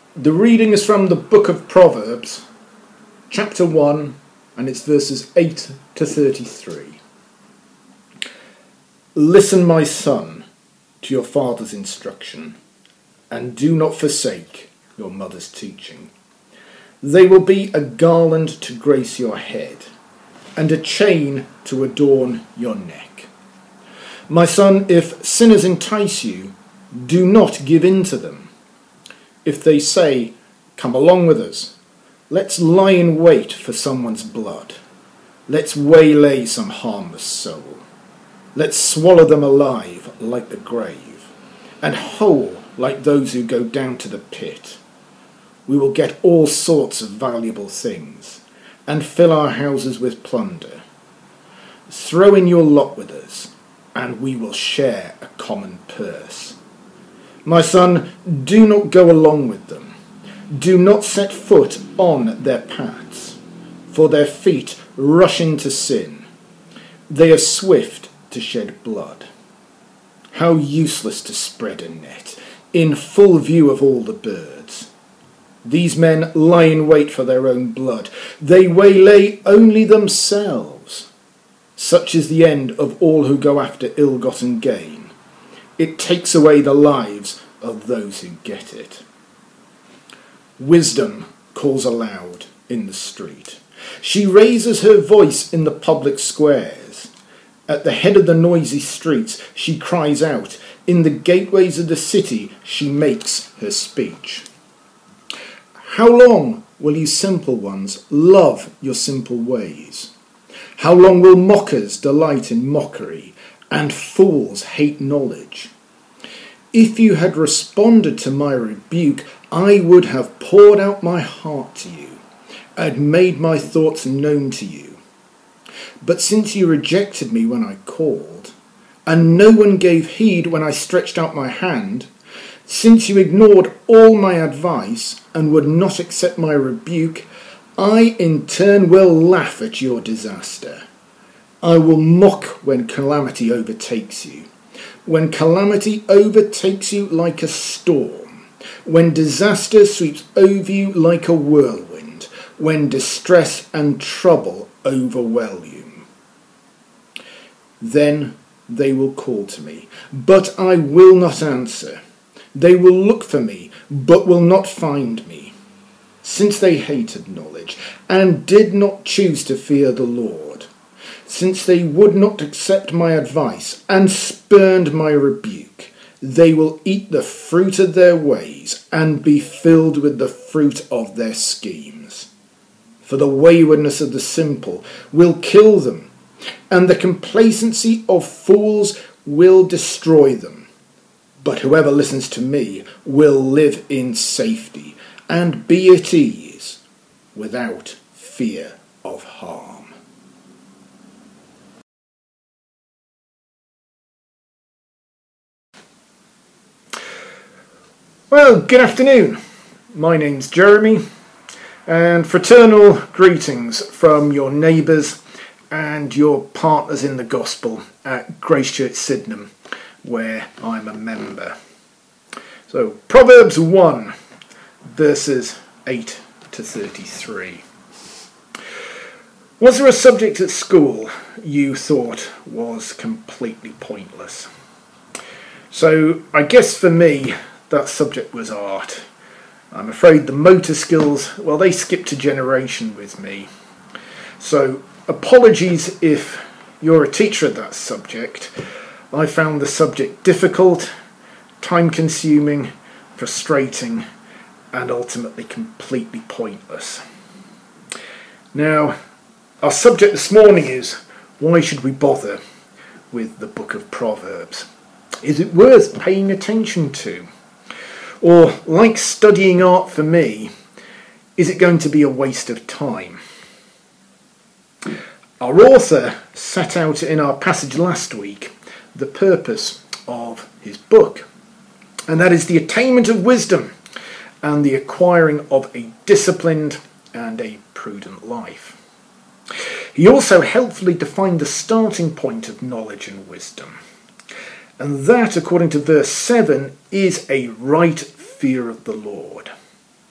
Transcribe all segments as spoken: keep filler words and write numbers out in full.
The reading is from the book of Proverbs, chapter one, and it's verses eight to thirty-three. Listen, my son, to your father's instruction, and do not forsake your mother's teaching. They will be a garland to grace your head, and a chain to adorn your neck. My son, if sinners entice you, do not give in to them. If they say, come along with us, let's lie in wait for someone's blood. Let's waylay some harmless soul. Let's swallow them alive like the grave, and whole like those who go down to the pit. We will get all sorts of valuable things, and fill our houses with plunder. Throw in your lot with us, and we will share a common purse. My son, do not go along with them. Do not set foot on their paths, for their feet rush into sin. They are swift to shed blood. How useless to spread a net in full view of all the birds. These men lie in wait for their own blood. They waylay only themselves. Such is the end of all who go after ill-gotten gain. It takes away the lives of those who get it. Wisdom calls aloud in the street. She raises her voice in the public squares. At the head of the noisy streets, she cries out. In the gateways of the city, she makes her speech. How long will you simple ones love your simple ways? How long will mockers delight in mockery, and fools hate knowledge? If you had responded to my rebuke, I would have poured out my heart to you, and made my thoughts known to you. But since you rejected me when I called, and no one gave heed when I stretched out my hand, since you ignored all my advice and would not accept my rebuke, I in turn will laugh at your disaster. I will mock when calamity overtakes you. When calamity overtakes you like a storm. When disaster sweeps over you like a whirlwind. When distress and trouble overwhelm you. Then they will call to me, but I will not answer. They will look for me, but will not find me. Since they hated knowledge, and did not choose to fear the Lord, since they would not accept my advice, and spurned my rebuke, they will eat the fruit of their ways, and be filled with the fruit of their schemes. For the waywardness of the simple will kill them, and the complacency of fools will destroy them. But whoever listens to me will live in safety, and be at ease, without fear of harm. Well, good afternoon. My name's Jeremy, and fraternal greetings from your neighbours and your partners in the gospel at Grace Church Sydenham, where I'm a member. So, Proverbs one, verses eight to thirty-three. Was there a subject at school you thought was completely pointless? So, I guess for me, that subject was art. I'm afraid the motor skills, well, they skipped a generation with me. So, apologies if you're a teacher of that subject. I found the subject difficult, time-consuming, frustrating, and ultimately completely pointless. Now, our subject this morning is, why should we bother with the book of Proverbs? Is it worth paying attention to? Or, like studying art for me, is it going to be a waste of time? Our author set out in our passage last week the purpose of his book, and that is the attainment of wisdom and the acquiring of a disciplined and a prudent life. He also helpfully defined the starting point of knowledge and wisdom. And that, according to verse seven, is a right fear of the Lord.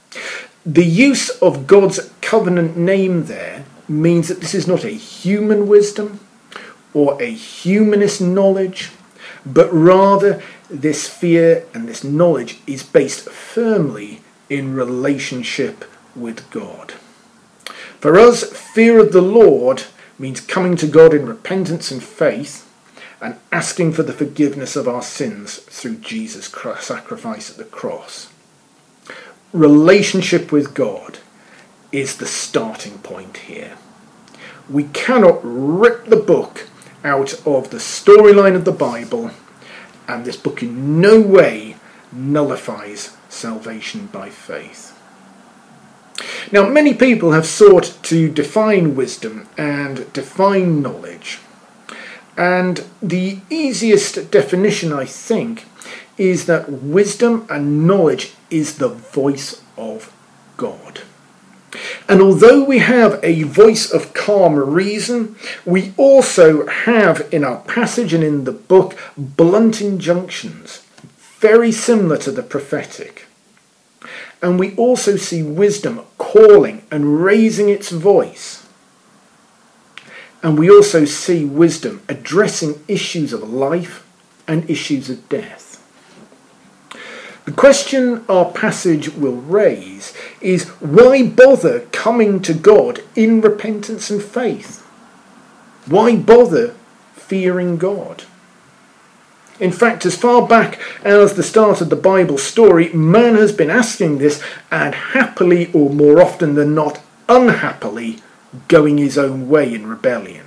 The use of God's covenant name there means that this is not a human wisdom or a humanist knowledge, but rather this fear and this knowledge is based firmly in relationship with God. For us, fear of the Lord means coming to God in repentance and faith and asking for the forgiveness of our sins through Jesus' sacrifice at the cross. Relationship with God is the starting point here. We cannot rip the book out of the storyline of the Bible, and this book in no way nullifies salvation by faith. Now, many people have sought to define wisdom and define knowledge, and the easiest definition, I think, is that wisdom and knowledge is the voice of God. And although we have a voice of calm reason, we also have in our passage and in the book blunt injunctions, very similar to the prophetic. And we also see wisdom calling and raising its voice. And we also see wisdom addressing issues of life and issues of death. The question our passage will raise is, why bother coming to God in repentance and faith? Why bother fearing God? In fact, as far back as the start of the Bible story, man has been asking this and happily, or more often than not, unhappily, going his own way in rebellion.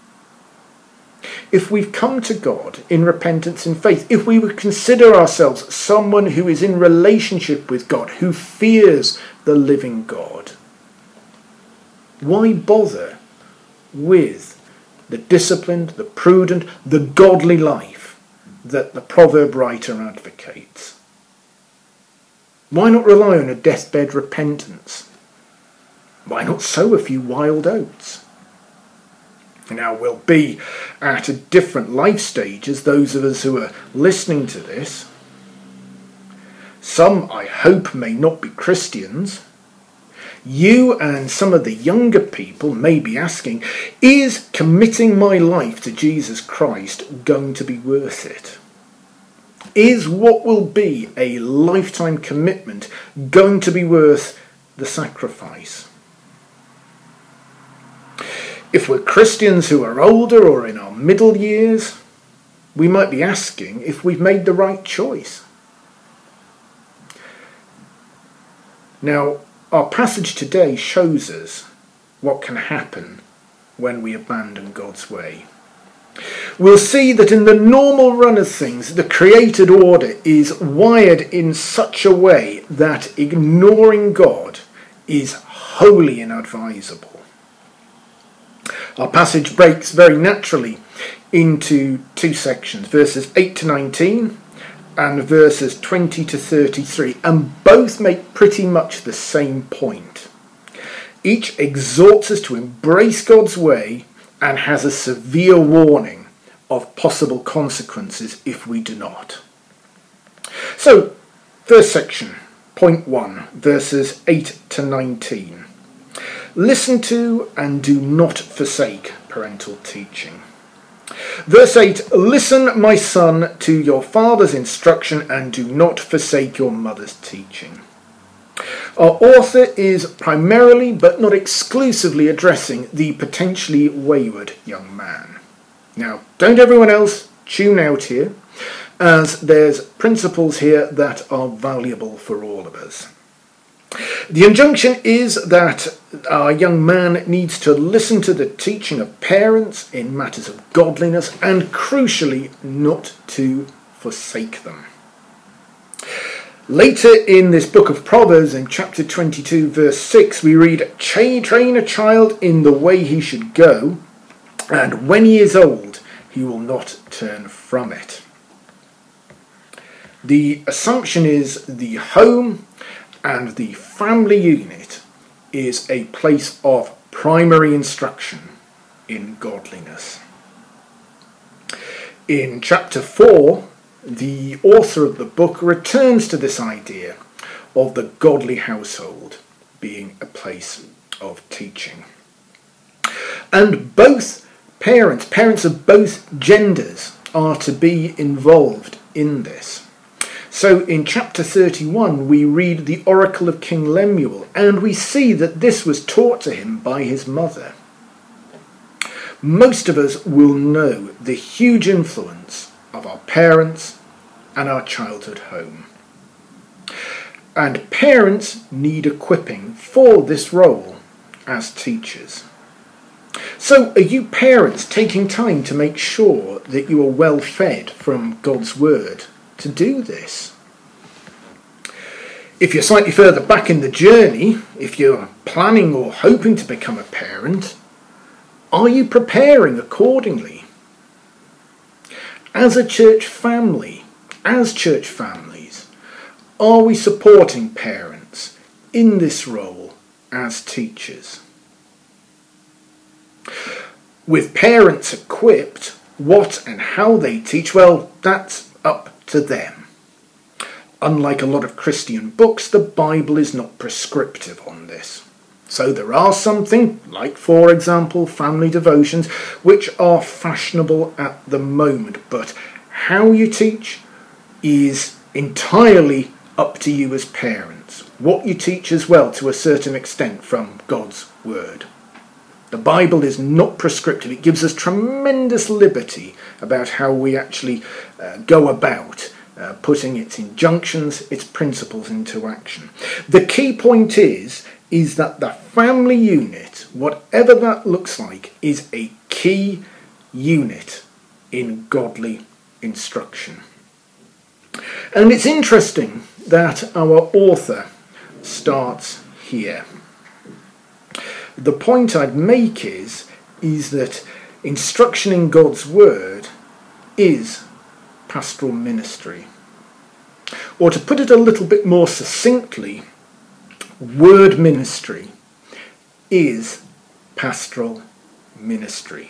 If we've come to God in repentance and faith, if we would consider ourselves someone who is in relationship with God, who fears the living God, why bother with the disciplined, the prudent, the godly life that the proverb writer advocates? Why not rely on a deathbed repentance? Why not sow a few wild oats? Now, we'll be at a different life stage as those of us who are listening to this. Some, I hope, may not be Christians. You and some of the younger people may be asking, is committing my life to Jesus Christ going to be worth it? Is what will be a lifetime commitment going to be worth the sacrifice? If we're Christians who are older or in our middle years, we might be asking if we've made the right choice. Now, our passage today shows us what can happen when we abandon God's way. We'll see that in the normal run of things, the created order is wired in such a way that ignoring God is wholly inadvisable. Our passage breaks very naturally into two sections, verses eight to nineteen and verses twenty to thirty-three, and both make pretty much the same point. Each exhorts us to embrace God's way and has a severe warning of possible consequences if we do not. So, first section, point one, verses eight to nineteen. Listen to and do not forsake parental teaching. Verse eight, listen, my son, to your father's instruction and do not forsake your mother's teaching. Our author is primarily, but not exclusively, addressing the potentially wayward young man. Now, don't everyone else tune out here, as there's principles here that are valuable for all of us. The injunction is that our young man needs to listen to the teaching of parents in matters of godliness and, crucially, not to forsake them. Later in this book of Proverbs, in chapter twenty-two, verse six, we read, "Train a child in the way he should go, and when he is old, he will not turn from it." The assumption is the home and the family unit is a place of primary instruction in godliness. In chapter four, the author of the book returns to this idea of the godly household being a place of teaching. And both parents, parents of both genders, are to be involved in this. So in chapter thirty-one we read the oracle of King Lemuel, and we see that this was taught to him by his mother. Most of us will know the huge influence of our parents and our childhood home. And parents need equipping for this role as teachers. So are you parents taking time to make sure that you are well fed from God's word to do this? If you're slightly further back in the journey, if you're planning or hoping to become a parent, are you preparing accordingly? As a church family, as church families, are we supporting parents in this role as teachers? With parents equipped, what and how they teach, well, that's up to them. Unlike a lot of Christian books, the Bible is not prescriptive on this. So there are something, like for example family devotions, which are fashionable at the moment, but how you teach is entirely up to you as parents. What you teach as well, to a certain extent, from God's word. The Bible is not prescriptive. It gives us tremendous liberty about how we actually uh, go about uh, putting its injunctions, its principles into action. The key point is, is that the family unit, whatever that looks like, is a key unit in godly instruction. And it's interesting that our author starts here. The point I'd make is, is that instruction in God's word is pastoral ministry. Or to put it a little bit more succinctly, word ministry is pastoral ministry.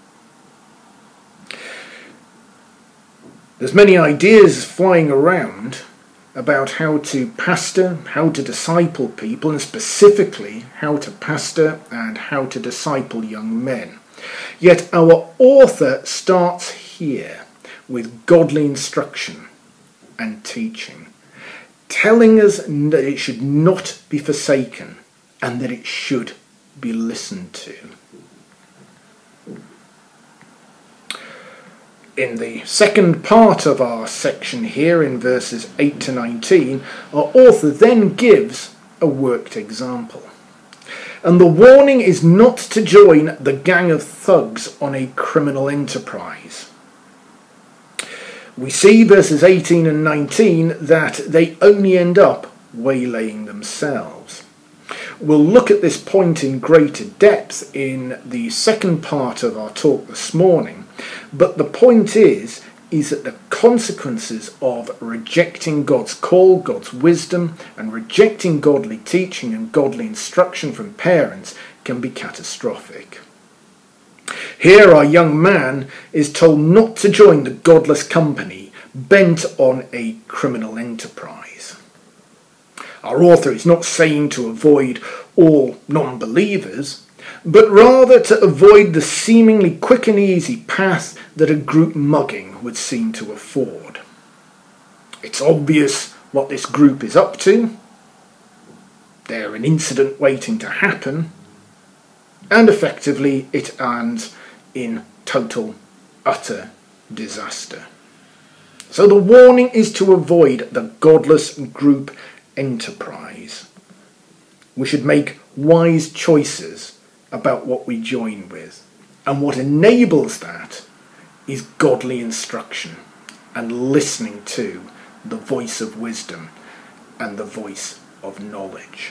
There's many ideas flying around about how to pastor, how to disciple people, and specifically how to pastor and how to disciple young men. Yet our author starts here with godly instruction and teaching, telling us that it should not be forsaken and that it should be listened to. In the second part of our section here, in verses eight to nineteen, our author then gives a worked example. And the warning is not to join the gang of thugs on a criminal enterprise. We see verses eighteen and nineteen that they only end up waylaying themselves. We'll look at this point in greater depth in the second part of our talk this morning. But the point is, is that the consequences of rejecting God's call, God's wisdom, and rejecting godly teaching and godly instruction from parents can be catastrophic. Here our young man is told not to join the godless company bent on a criminal enterprise. Our author is not saying to avoid all non-believers, but rather to avoid the seemingly quick and easy path that a group mugging would seem to afford. It's obvious what this group is up to. They're an incident waiting to happen, and effectively it ends in total, utter disaster. So the warning is to avoid the godless group enterprise. We should make wise choices about what we join with, and what enables that is godly instruction and listening to the voice of wisdom and the voice of knowledge.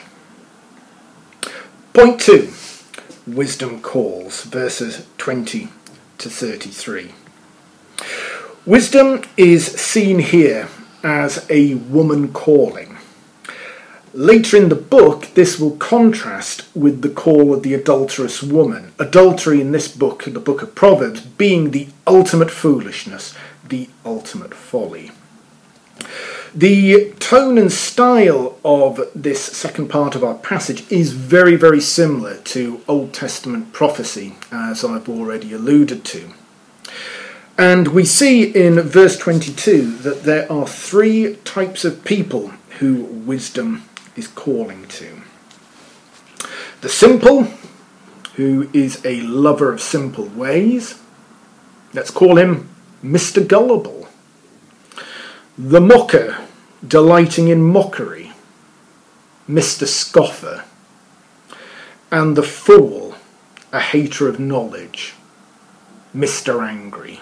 Point two, wisdom calls, verses twenty to thirty-three. Wisdom is seen here as a woman calling. Later in the book, this will contrast with the call of the adulterous woman. Adultery in this book, the book of Proverbs, being the ultimate foolishness, the ultimate folly. The tone and style of this second part of our passage is very, very similar to Old Testament prophecy, as I've already alluded to. And we see in verse twenty-two that there are three types of people who wisdom is calling to. The simple, who is a lover of simple ways. Let's call him Mister Gullible. The mocker, delighting in mockery. Mister Scoffer. And the fool, a hater of knowledge. Mister Angry.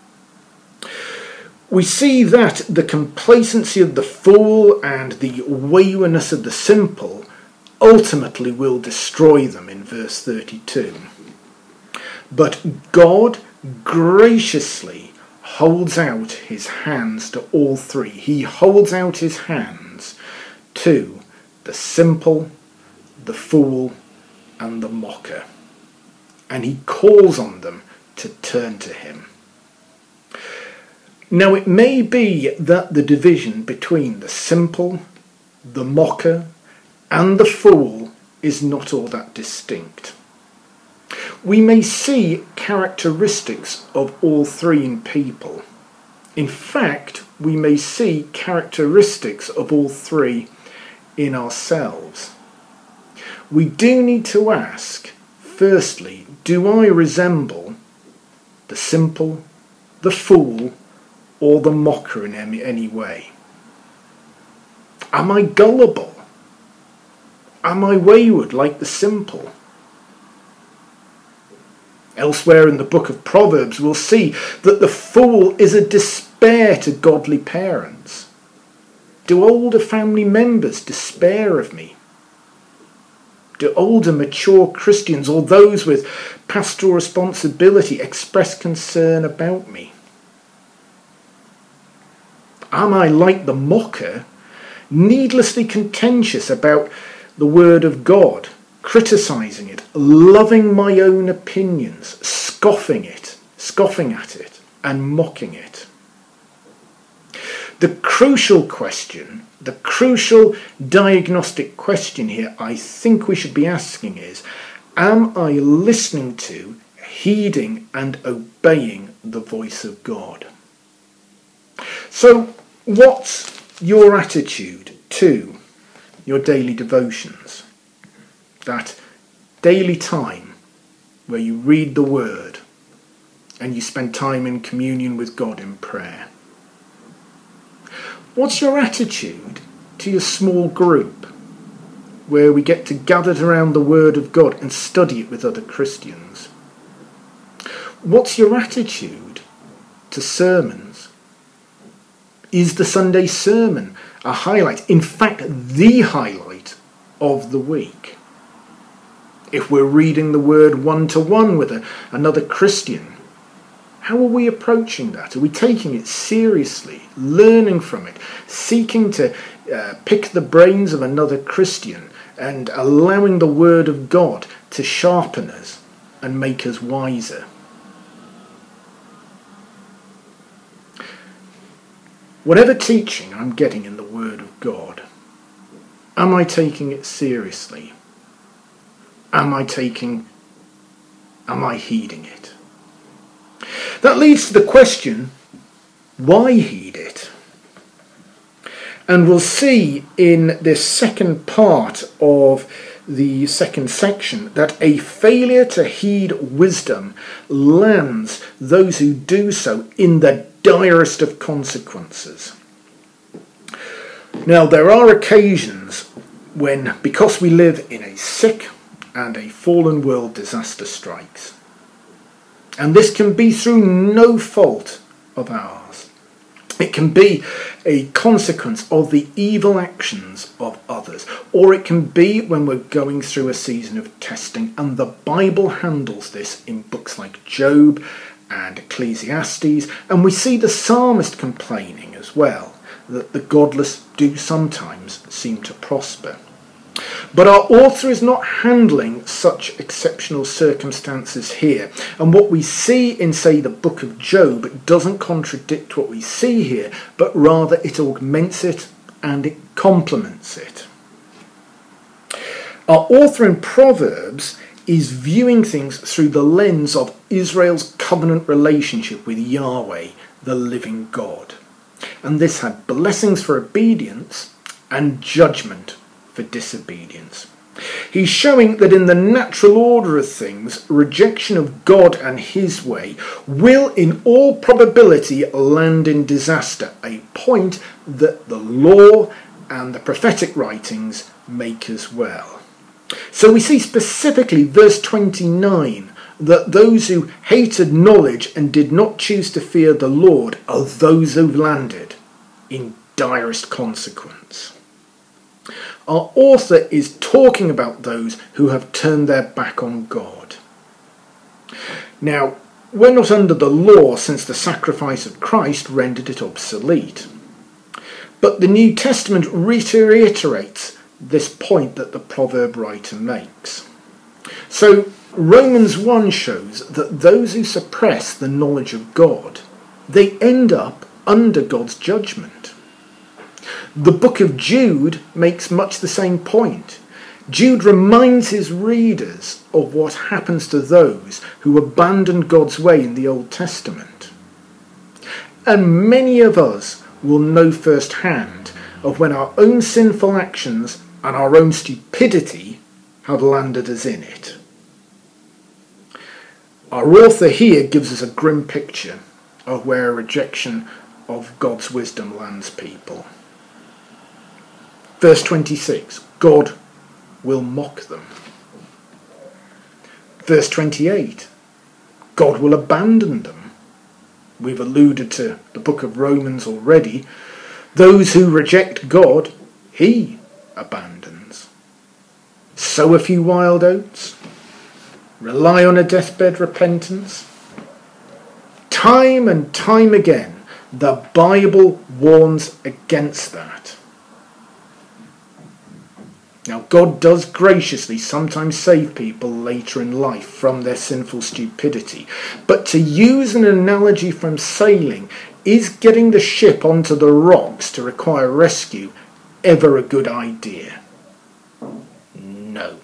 We see that the complacency of the fool and the waywardness of the simple ultimately will destroy them in verse thirty-two. But God graciously holds out his hands to all three. He holds out his hands to the simple, the fool, and the mocker. And he calls on them to turn to him. Now it may be that the division between the simple, the mocker, and the fool is not all that distinct. We may see characteristics of all three in people. In fact, we may see characteristics of all three in ourselves. We do need to ask, firstly, do I resemble the simple, the fool, or the mocker in any, any way? Am I gullible? Am I wayward like the simple? Elsewhere in the book of Proverbs, we'll see that the fool is a despair to godly parents. Do older family members despair of me? Do older mature Christians or those with pastoral responsibility express concern about me? Am I like the mocker, needlessly contentious about the word of God, criticising it, loving my own opinions, scoffing it, scoffing at it, and mocking it? The crucial question, the crucial diagnostic question here I think we should be asking is, am I listening to, heeding and obeying the voice of God? So, what's your attitude to your daily devotions? That daily time where you read the Word and you spend time in communion with God in prayer. What's your attitude to your small group where we get to gather around the Word of God and study it with other Christians? What's your attitude to sermons? Is the Sunday sermon a highlight, in fact the highlight of the week? If we're reading the Word one-to-one with a, another Christian, how are we approaching that? Are we taking it seriously, learning from it, seeking to uh, pick the brains of another Christian and allowing the Word of God to sharpen us and make us wiser? Whatever teaching I'm getting in the Word of God, am I taking it seriously? Am I taking, am I heeding it? That leads to the question, why heed it? And we'll see in this second part of the second section that a failure to heed wisdom lands those who do so in the direst of consequences. Now, there are occasions when, because we live in a sick and a fallen world, disaster strikes. And this can be through no fault of ours. It can be a consequence of the evil actions of others. Or it can be when we're going through a season of testing. And the Bible handles this in books like Job and Ecclesiastes. And we see the psalmist complaining as well, that the godless do sometimes seem to prosper. But our author is not handling such exceptional circumstances here. And what we see in, say, the book of Job doesn't contradict what we see here, but rather it augments it and it complements it. Our author in Proverbs is viewing things through the lens of Israel's covenant relationship with Yahweh, the living God. And this had blessings for obedience and judgment for disobedience. He's showing that in the natural order of things, rejection of God and his way will in all probability land in disaster, a point that the law and the prophetic writings make as well. So we see specifically verse twenty-nine that those who hated knowledge and did not choose to fear the Lord are those who've landed in direst consequence. Our author is talking about those who have turned their back on God. Now, we're not under the law since the sacrifice of Christ rendered it obsolete. But the New Testament reiterates this point that the proverb writer makes. So Romans one shows that those who suppress the knowledge of God, they end up under God's judgment. The book of Jude makes much the same point. Jude reminds his readers of what happens to those who abandoned God's way in the Old Testament. And many of us will know firsthand of when our own sinful actions and our own stupidity have landed us in it. Our author here gives us a grim picture of where a rejection of God's wisdom lands people. Verse twenty-six, God will mock them. Verse twenty-eight, God will abandon them. We've alluded to the book of Romans already. Those who reject God, he abandons. Sow a few wild oats? Rely on a deathbed repentance? Time and time again, the Bible warns against that. Now, God does graciously sometimes save people later in life from their sinful stupidity. But to use an analogy from sailing, is getting the ship onto the rocks to require rescue ever a good idea? No.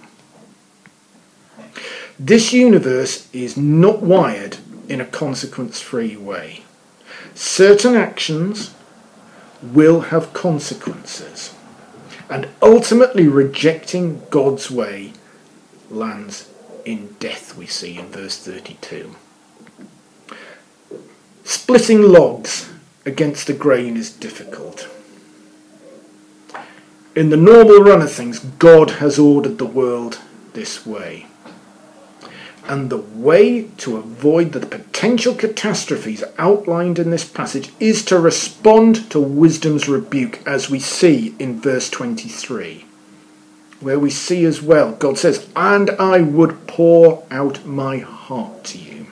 This universe is not wired in a consequence-free way. Certain actions will have consequences. And ultimately rejecting God's way lands in death, we see in verse thirty-two. Splitting logs against the grain is difficult. In the normal run of things, God has ordered the world this way. And the way to avoid the potential catastrophes outlined in this passage is to respond to wisdom's rebuke, as we see in verse twenty-three, where we see as well, God says, "And I would pour out my heart to you."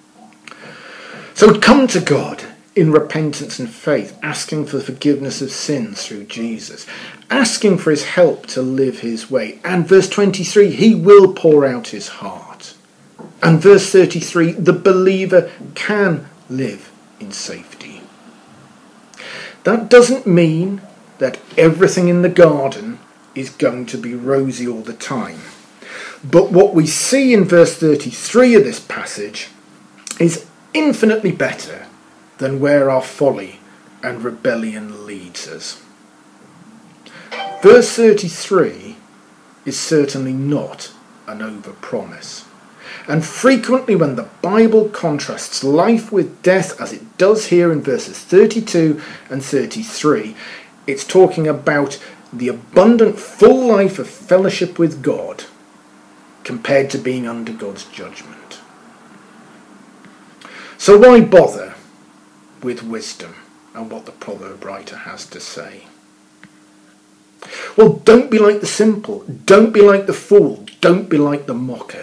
So come to God in repentance and faith, asking for the forgiveness of sins through Jesus, asking for his help to live his way. And verse twenty-three, he will pour out his heart. And verse thirty-three, the believer can live in safety. That doesn't mean that everything in the garden is going to be rosy all the time. But what we see in verse thirty-three of this passage is infinitely better than where our folly and rebellion leads us. Verse thirty-three is certainly not an overpromise. And frequently when the Bible contrasts life with death, as it does here in verses thirty-two and thirty-three, it's talking about the abundant full life of fellowship with God compared to being under God's judgment. So why bother with wisdom and what the proverb writer has to say? Well, don't be like the simple, don't be like the fool, don't be like the mocker.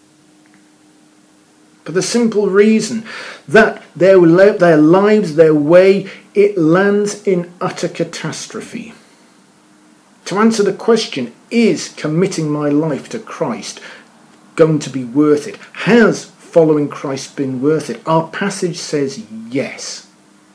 For the simple reason that their, their lives, their way, it lands in utter catastrophe. To answer the question, is committing my life to Christ going to be worth it? Has following Christ been worth it? Our passage says yes.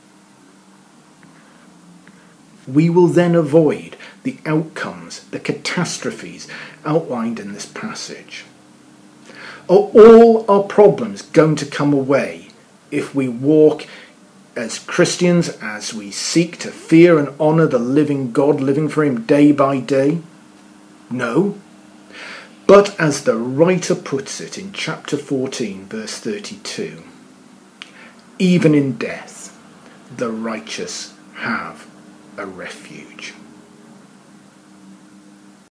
We will then avoid the outcomes, the catastrophes outlined in this passage. Are all our problems going to come away if we walk as Christians, as we seek to fear and honour the living God, living for him day by day? No. But as the writer puts it in chapter fourteen, verse thirty-two, even in death, the righteous have a refuge.